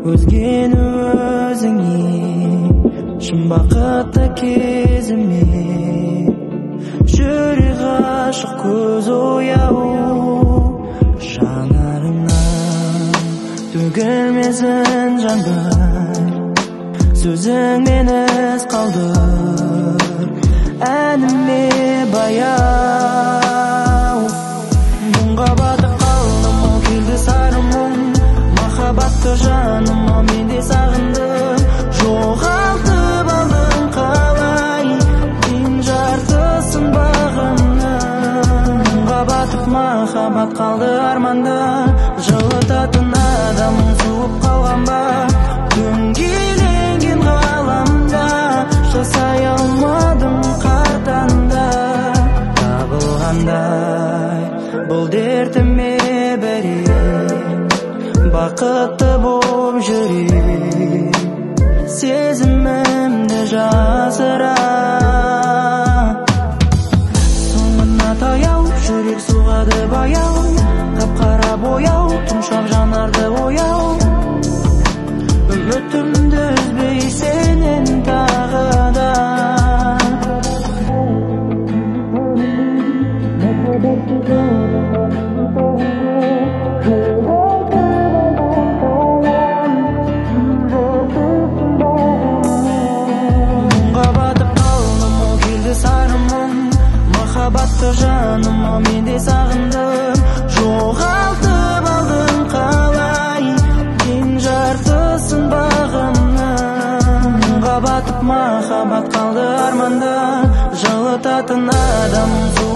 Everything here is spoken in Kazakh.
өзгені өзіңе шын бақытты кезіме жүрек ғашық көз ояу жанарыңнан төгілмесін жаңбыр сөзіңнен із қалдыр әніме баяу мұңға батып қалдым ол келді сары мұң махаббатты жаным ал мен де сағындым жоғалтып алдың қалай сен жартысын бағымның мұңға батып махаббат қалды арманда жылытатын адамың суып қалған ба дөңгеленген ғаламда жасай алмадым қартаңда табылғандай бұл дертіме берем бақытты боп жүрем сезімімді жасыра соңына таяу жүрек соғады баяу қап-қара бояу тұмшақ жанарды ояу үмітімді үзбей сенен тағы да мұңға батып қалдым ол келді сары мұң махаббатты жаным ал мен де сағындым жоғалтып алдың қалай сен жартысын бағымның мұңға батып махаббат қалды арманда жылытатын адамың